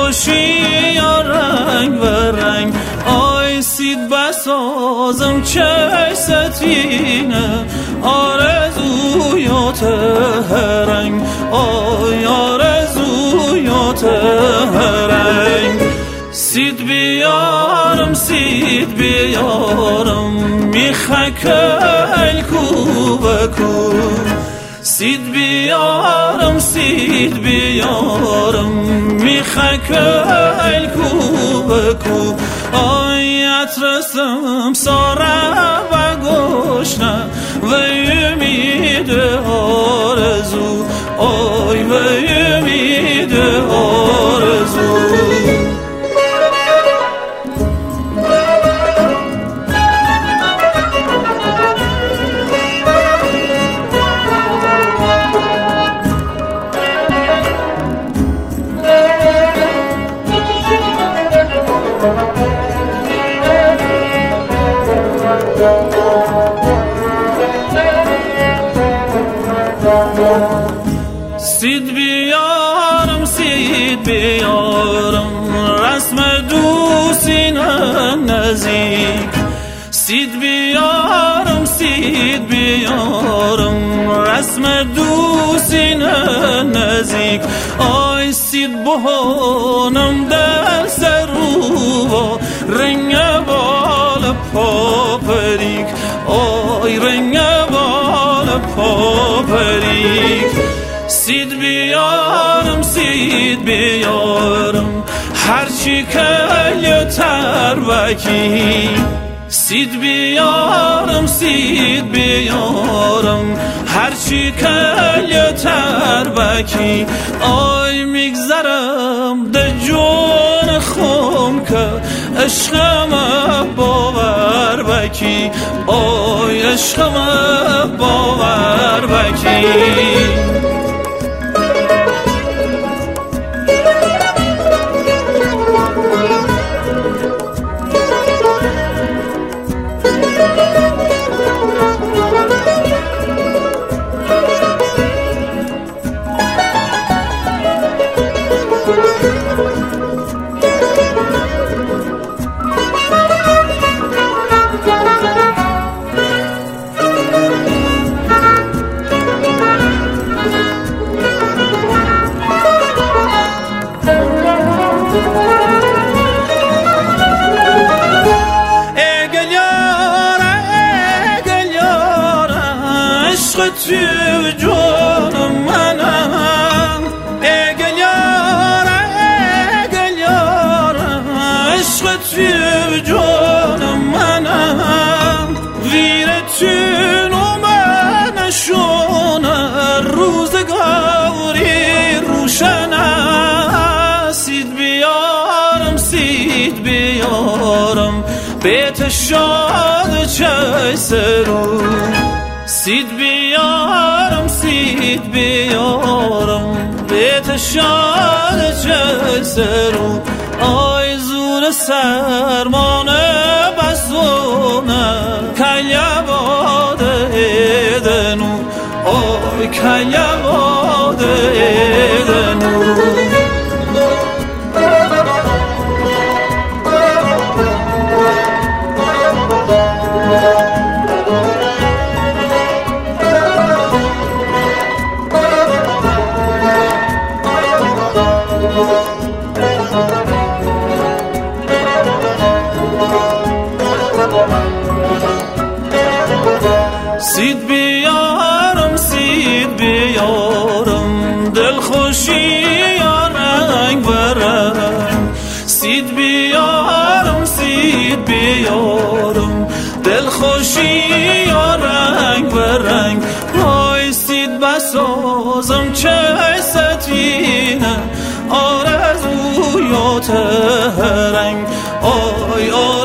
دلخوشی یا رنگ و رنگ. آی سید بسازم چه ستینه آرزویات رنگ. آی آرزویات رنگ. سید بیارم سید بیارم میخک الکو بکو. سید بیارم سید بیارم میخک الکو بکو. آی اترسم ساره و گشنه و امید آرزو. آی و امید آرزو. سید بیارم سید بیارم رسم دوستی نزدیک. سید بیارم سید بیارم رسم دوستی نزدیک. آی سید بهانم در سر رو رنگ بال پاپریک. آی رنگ بال پاپریک. سید بیارم سید بیارم هرچی کلی تربکی. سید بیارم سید بیارم هرچی کلی تربکی. آی میگذرم ده جون خم که عشقم باور بکی. آی عشقم باور بکی. تو جان منم اگل یارم عشق تو جان منم. ویرتون و من شونه روزگاری روشنه. سید بیارم سید بیارم بیت شاد چه سرو. سید بیارم سید بیارم بیت شاد چه سرو. آی زور سرمانه بسونه کلیا باده دنو. آی کلیا باده دنو. سید بیارم سید بیارم دلخوشی یا رنگ و رنگ. سید بیارم سید بیارم دلخوشی یا رنگ و رنگ. آی سید بسازم چه ستینه آرزویات رنگ. آی